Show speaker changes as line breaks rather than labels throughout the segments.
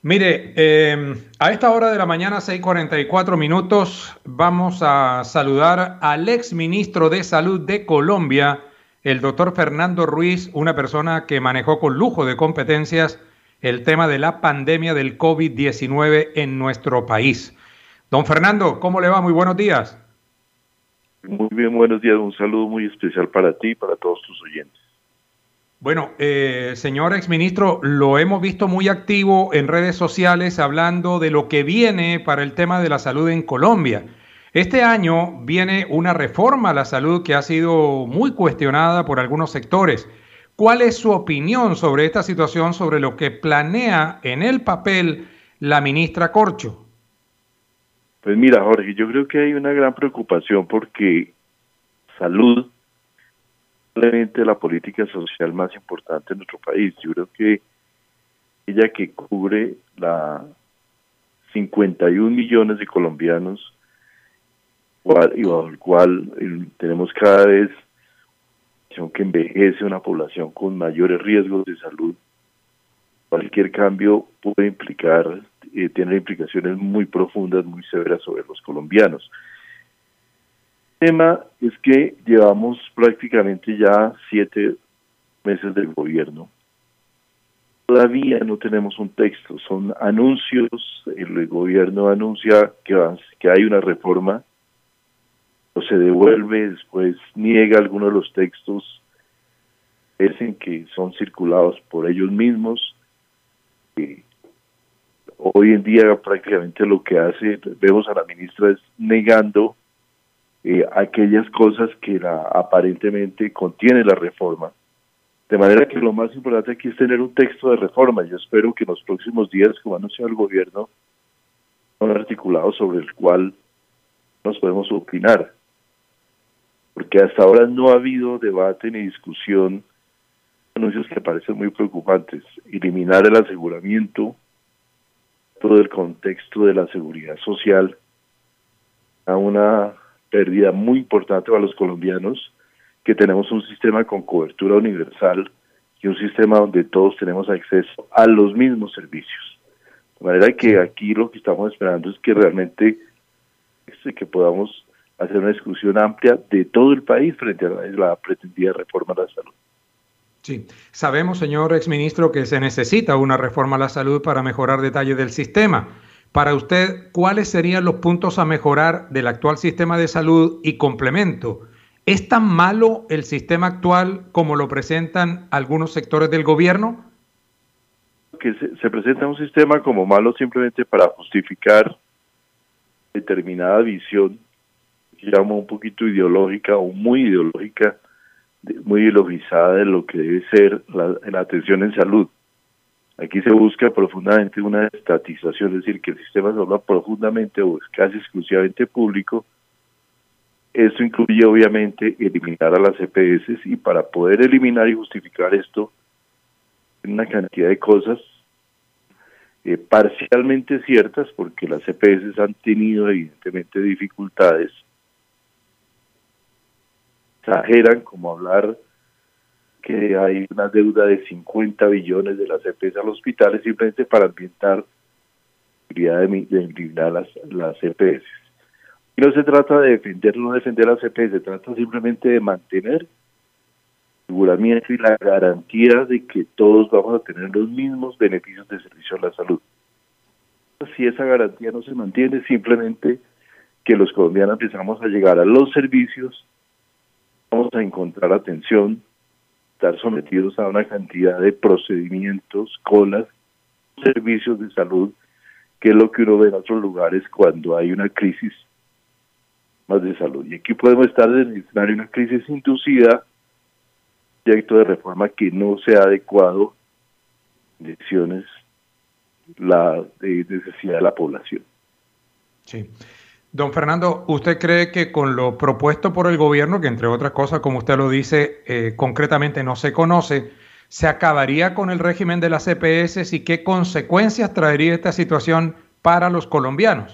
Mire, a esta hora de la mañana, 6:44 minutos, vamos a saludar al ex ministro de Salud de Colombia, el doctor Fernando Ruiz, una persona que manejó con lujo de competencias el tema de la pandemia del COVID-19 en nuestro país. Don Fernando, ¿cómo le va? Muy buenos días.
Muy bien, buenos días. Un saludo muy especial para ti y para todos tus oyentes.
Bueno, señor exministro, lo hemos visto muy activo en redes sociales hablando de lo que viene para el tema de la salud en Colombia. Este año viene una reforma a la salud que ha sido muy cuestionada por algunos sectores. ¿Cuál es su opinión sobre esta situación, sobre lo que planea en el papel la ministra Corcho?
Pues mira, Jorge, yo creo que hay una gran preocupación porque salud es probablemente la política social más importante en nuestro país. Yo creo que ella que cubre la 51 millones de colombianos y bajo el cual tenemos cada vez que envejece una población con mayores riesgos de salud. Cualquier cambio puede implicar, tener implicaciones muy profundas, muy severas sobre los colombianos. El tema es que llevamos prácticamente ya 7 meses del gobierno. Todavía no tenemos un texto, son anuncios, el gobierno anuncia que hay una reforma, o se devuelve, después niega algunos de los textos, dicen que son circulados por ellos mismos. Hoy en día prácticamente lo que hace, vemos a la ministra es negando aquellas cosas que aparentemente contiene la reforma. De manera que lo más importante aquí es tener un texto de reforma. Yo espero que en los próximos días, como ha anunciado el gobierno, un articulado sobre el cual nos podemos opinar. Porque hasta ahora no ha habido debate ni discusión, anuncios que parecen muy preocupantes. Eliminar el aseguramiento, todo el contexto de la seguridad social, a una pérdida muy importante para los colombianos, que tenemos un sistema con cobertura universal y un sistema donde todos tenemos acceso a los mismos servicios. De manera que aquí lo que estamos esperando es que realmente que podamos hacer una discusión amplia de todo el país frente a la pretendida reforma a la salud.
Sí, sabemos, señor exministro, que se necesita una reforma a la salud para mejorar detalles del sistema. Para usted, ¿cuáles serían los puntos a mejorar del actual sistema de salud y complemento? ¿Es tan malo el sistema actual como lo presentan algunos sectores del gobierno?
Que se presenta un sistema como malo simplemente para justificar determinada visión, que llamo un poquito ideológica o muy ideológica, muy ideologizada de lo que debe ser la atención en salud. Aquí se busca profundamente una estatización, es decir, que el sistema se vuelva profundamente o casi exclusivamente público. Esto incluye obviamente eliminar a las EPS, y para poder eliminar y justificar esto, una cantidad de cosas parcialmente ciertas, porque las EPS han tenido evidentemente dificultades. Exageran, como hablar que hay una deuda de 50 billones de las EPS a los hospitales simplemente para ambientar la posibilidad de eliminar las EPS. Y no se trata de defender o no defender las EPS, se trata simplemente de mantener el aseguramiento y la garantía de que todos vamos a tener los mismos beneficios de servicio a la salud. Si esa garantía no se mantiene, simplemente que los colombianos empezamos a llegar a los servicios, vamos a encontrar atención, estar sometidos a una cantidad de procedimientos, colas, servicios de salud, que es lo que uno ve en otros lugares cuando hay una crisis más de salud. Y aquí podemos estar en el escenario de una crisis inducida, proyecto de reforma que no sea adecuado a direcciones la necesidad de la población.
Sí. Don Fernando, ¿usted cree que con lo propuesto por el gobierno, que entre otras cosas, como usted lo dice, concretamente no se conoce, se acabaría con el régimen de las EPS y qué consecuencias traería esta situación para los colombianos?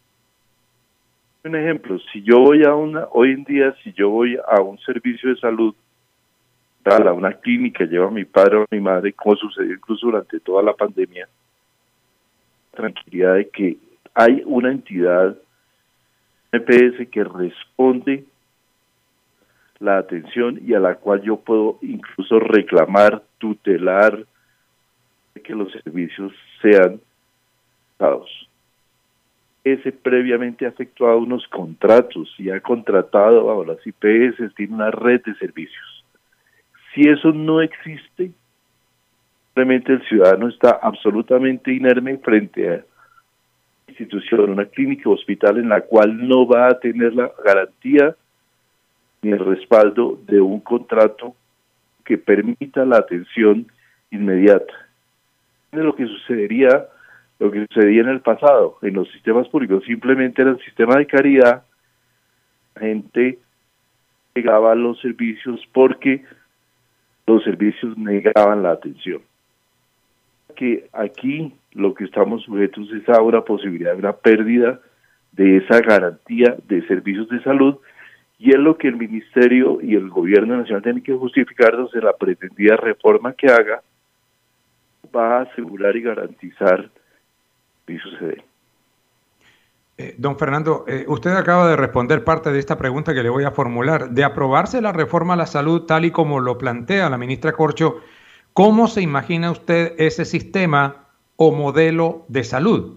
Un ejemplo, si yo voy hoy en día, si yo voy a un servicio de salud, a una clínica, llevo a mi padre o a mi madre, como sucedió incluso durante toda la pandemia, tranquilidad de que hay una entidad EPS que responde la atención y a la cual yo puedo incluso reclamar, tutelar que los servicios sean dados. Ese previamente ha efectuado unos contratos y ha contratado a las IPS, tiene una red de servicios. Si eso no existe, simplemente el ciudadano está absolutamente inerme frente a una institución, una clínica o hospital en la cual no va a tener la garantía ni el respaldo de un contrato que permita la atención inmediata. Lo que sucedía en el pasado, en los sistemas públicos, simplemente era el sistema de caridad, la gente negaba los servicios porque los servicios negaban la atención. Que aquí lo que estamos sujetos es a una posibilidad de una pérdida de esa garantía de servicios de salud, y es lo que el Ministerio y el Gobierno Nacional tienen que justificarnos en la pretendida reforma que haga, va a asegurar y garantizar que sucede.
Don Fernando, usted acaba de responder parte de esta pregunta que le voy a formular. De aprobarse la reforma a la salud tal y como lo plantea la ministra Corcho, ¿cómo se imagina usted ese sistema o modelo de salud?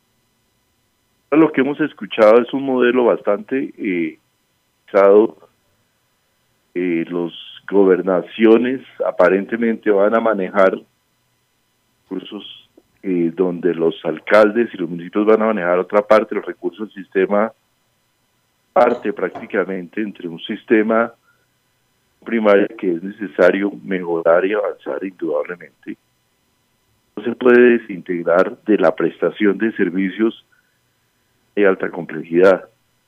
Lo que hemos escuchado es un modelo bastante usado. Las gobernaciones aparentemente van a manejar recursos donde los alcaldes y los municipios van a manejar otra parte de los recursos del sistema, parte prácticamente entre un sistema primario que es necesario mejorar y avanzar indudablemente. No se puede desintegrar de la prestación de servicios de alta complejidad.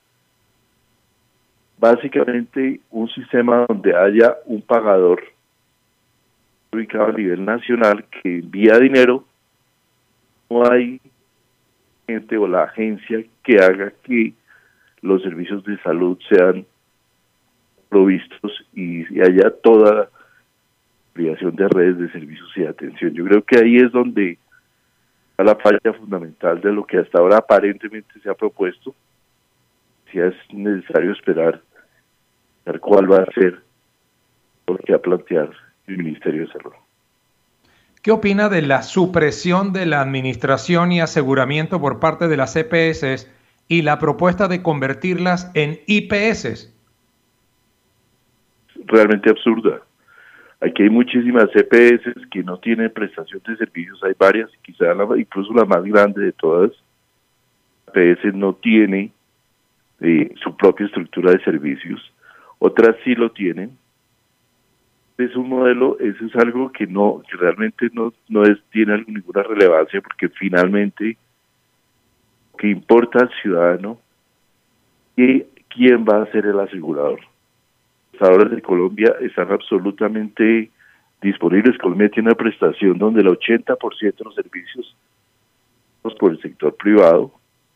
Básicamente un sistema donde haya un pagador ubicado a nivel nacional que envía dinero. No hay gente o la agencia que haga que los servicios de salud sean provistos y haya toda la ampliación de redes de servicios y de atención. Yo creo que ahí es donde está la falla fundamental de lo que hasta ahora aparentemente se ha propuesto. Si es necesario esperar cuál va a ser lo que va a plantear el Ministerio de Salud.
¿Qué opina de la supresión de la administración y aseguramiento por parte de las EPS y la propuesta de convertirlas en IPS?
Realmente absurda. Aquí hay muchísimas EPS que no tienen prestación de servicios, hay varias, quizá incluso la más grande de todas. La EPS no tiene su propia estructura de servicios, otras sí lo tienen. Es un modelo, eso es algo que realmente no tiene ninguna relevancia, porque finalmente lo que importa al ciudadano es quién va a ser el asegurador. Los aseguradores de Colombia están absolutamente disponibles. Colombia tiene una prestación donde el 80% de los servicios son por el sector privado.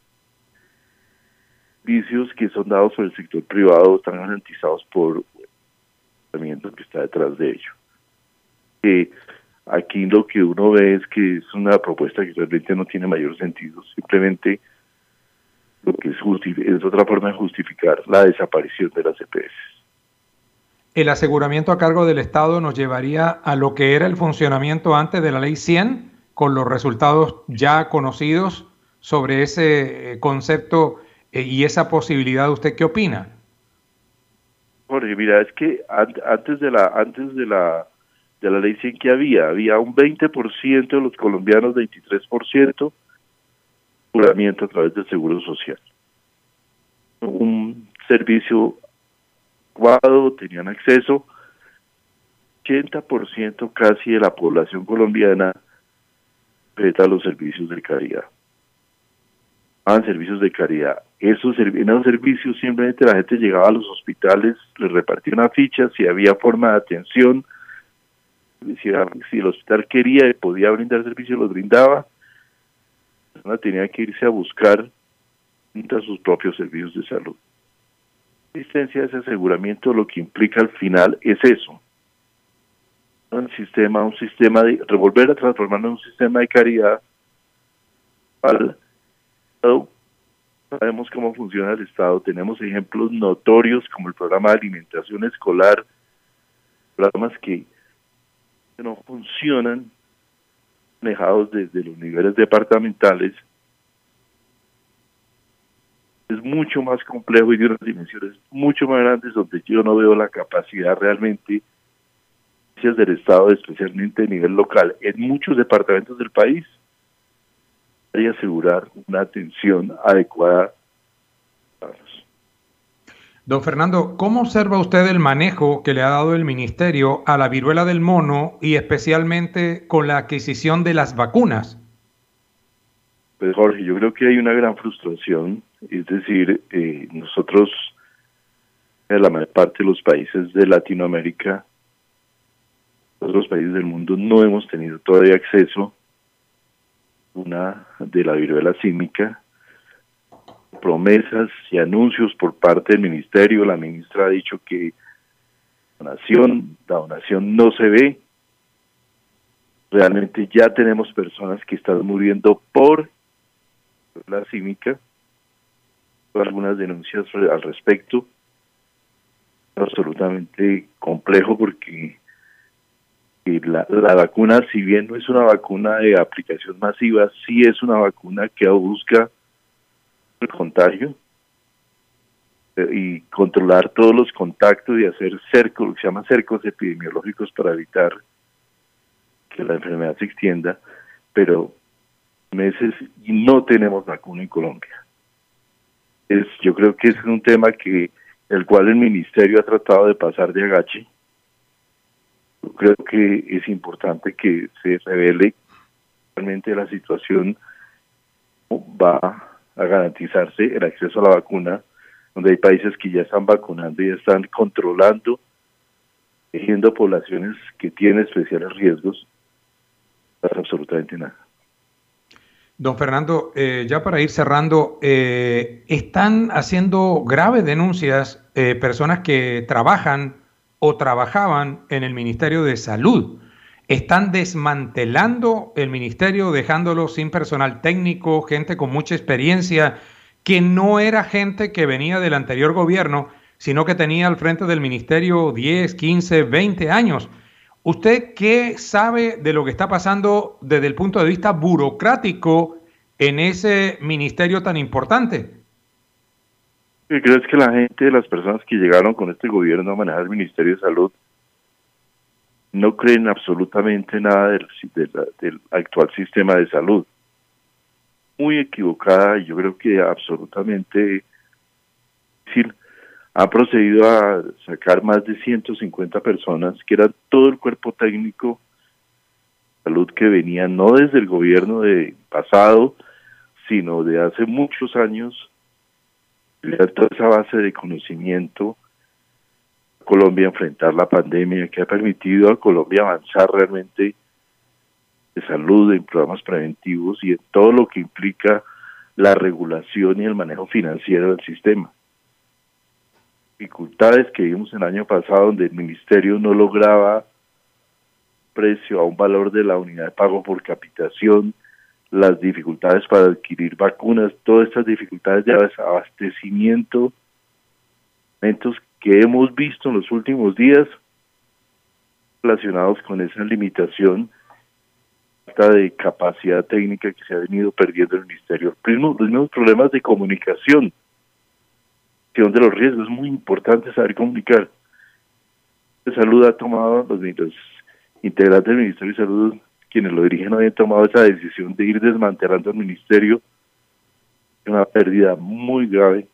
Servicios que son dados por el sector privado están garantizados por que está detrás de ello. Aquí lo que uno ve es que es una propuesta que realmente no tiene mayor sentido, simplemente lo que es otra forma de justificar la desaparición de las EPS.
¿El aseguramiento a cargo del Estado nos llevaría a lo que era el funcionamiento antes de la Ley 100, con los resultados ya conocidos sobre ese concepto y esa posibilidad? ¿Usted qué opina?
Jorge, mira, es que antes de la Ley 100 que había un 20% de los colombianos, 23% aseguramiento a través del Seguro Social. Un servicio adecuado, tenían acceso, 80% casi de la población colombiana respeta los servicios de caridad. Servicios de caridad. En esos servicios simplemente la gente llegaba a los hospitales, les repartía una ficha, si había forma de atención, si el hospital quería y podía brindar servicios, los brindaba. La persona tenía que irse a buscar sus propios servicios de salud. La existencia de ese aseguramiento lo que implica al final es eso. Un sistema de volver a transformarlo en un sistema de caridad al Estado. Sabemos cómo funciona el Estado, tenemos ejemplos notorios como el programa de alimentación escolar, programas que no funcionan, manejados desde los niveles departamentales. Es mucho más complejo y de unas dimensiones mucho más grandes, donde yo no veo la capacidad realmente del Estado, especialmente a nivel local, en muchos departamentos del país, y asegurar una atención adecuada.
Don Fernando, ¿cómo observa usted el manejo que le ha dado el ministerio a la viruela del mono y especialmente con la adquisición de las vacunas?
Pues Jorge, yo creo que hay una gran frustración, es decir, nosotros, en la mayor parte de los países de Latinoamérica, todos los países del mundo, no hemos tenido todavía acceso a una de la viruela símica. Promesas y anuncios por parte del ministerio, la ministra ha dicho que la donación no se ve. Realmente ya tenemos personas que están muriendo por la símica, algunas denuncias al respecto. Absolutamente complejo porque la vacuna, si bien no es una vacuna de aplicación masiva, sí es una vacuna que busca el contagio y controlar todos los contactos y hacer cercos, lo que se llama cercos epidemiológicos para evitar que la enfermedad se extienda, pero meses y no tenemos vacuna en Colombia. Yo creo que es un tema el cual el ministerio ha tratado de pasar de agache. Yo creo que es importante que se revele realmente la situación, va a garantizarse el acceso a la vacuna, donde hay países que ya están vacunando y están controlando, eligiendo poblaciones que tienen especiales riesgos. No pasa absolutamente nada.
Don Fernando, ya para ir cerrando, están haciendo graves denuncias personas que trabajan o trabajaban en el Ministerio de Salud. Están desmantelando el ministerio, dejándolo sin personal técnico, gente con mucha experiencia, que no era gente que venía del anterior gobierno, sino que tenía al frente del ministerio 10, 15, 20 años. ¿Usted qué sabe de lo que está pasando desde el punto de vista burocrático en ese ministerio tan importante?
Yo creo que la gente, las personas que llegaron con este gobierno a manejar el Ministerio de Salud, no creen absolutamente nada del actual sistema de salud. Muy equivocada, y yo creo que absolutamente difícil. Ha procedido a sacar más de 150 personas, que eran todo el cuerpo técnico de salud que venía no desde el gobierno de pasado, sino de hace muchos años. Toda esa base de conocimiento, Colombia enfrentar la pandemia, que ha permitido a Colombia avanzar realmente de salud, en programas preventivos y en todo lo que implica la regulación y el manejo financiero del sistema. Dificultades que vimos el año pasado, donde el ministerio no lograba precio a un valor de la unidad de pago por capitación, las dificultades para adquirir vacunas, todas estas dificultades de abastecimiento, momentos que hemos visto en los últimos días relacionados con esa limitación de capacidad técnica que se ha venido perdiendo el ministerio. Los mismos problemas de comunicación, de los riesgos. Es muy importante saber comunicar. La salud ha tomado, los integrantes del Ministerio de Salud, quienes lo dirigen, habían tomado esa decisión de ir desmantelando el ministerio. Una pérdida muy grave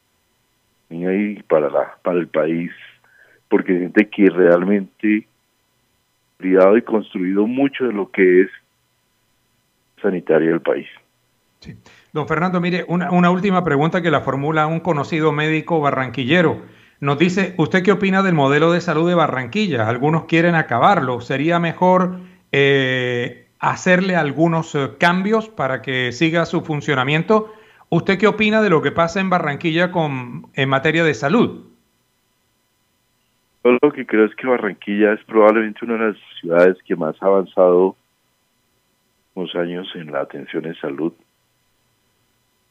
y para el país, porque gente que realmente ha cuidado y construido mucho de lo que es sanitaria del país.
Sí. Don Fernando, mire, una última pregunta que la formula un conocido médico barranquillero. Nos dice, ¿usted qué opina del modelo de salud de Barranquilla? Algunos quieren acabarlo. ¿Sería mejor hacerle algunos cambios para que siga su funcionamiento? ¿Usted qué opina de lo que pasa en Barranquilla en materia de salud?
Yo lo que creo es que Barranquilla es probablemente una de las ciudades que más ha avanzado unos años en la atención en salud.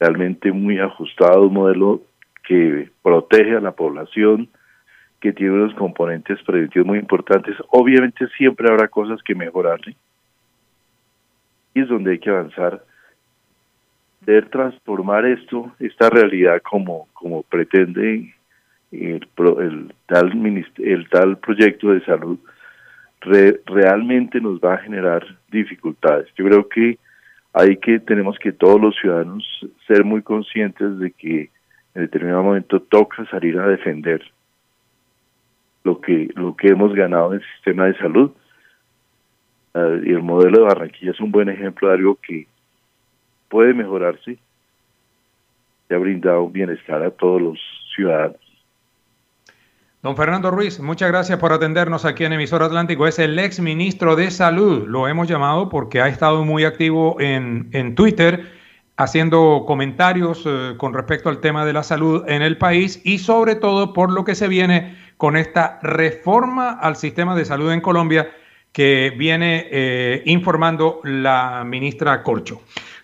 realmente muy ajustado, un modelo que protege a la población, que tiene unos componentes preventivos muy importantes. Obviamente siempre habrá cosas que mejorarle, y es donde hay que avanzar, debe transformar esta realidad como pretende el tal proyecto de salud, realmente nos va a generar dificultades. Yo creo que tenemos que todos los ciudadanos ser muy conscientes de que en determinado momento toca salir a defender lo que hemos ganado en el sistema de salud. Y el modelo de Barranquilla es un buen ejemplo de algo que puede mejorarse, que ha brindado bienestar a todos los ciudadanos.
Don Fernando Ruiz, muchas gracias por atendernos aquí en Emisor Atlántico. Es el ex ministro de Salud. Lo hemos llamado porque ha estado muy activo en Twitter, haciendo comentarios con respecto al tema de la salud en el país y sobre todo por lo que se viene con esta reforma al sistema de salud en Colombia que viene informando la ministra Corcho.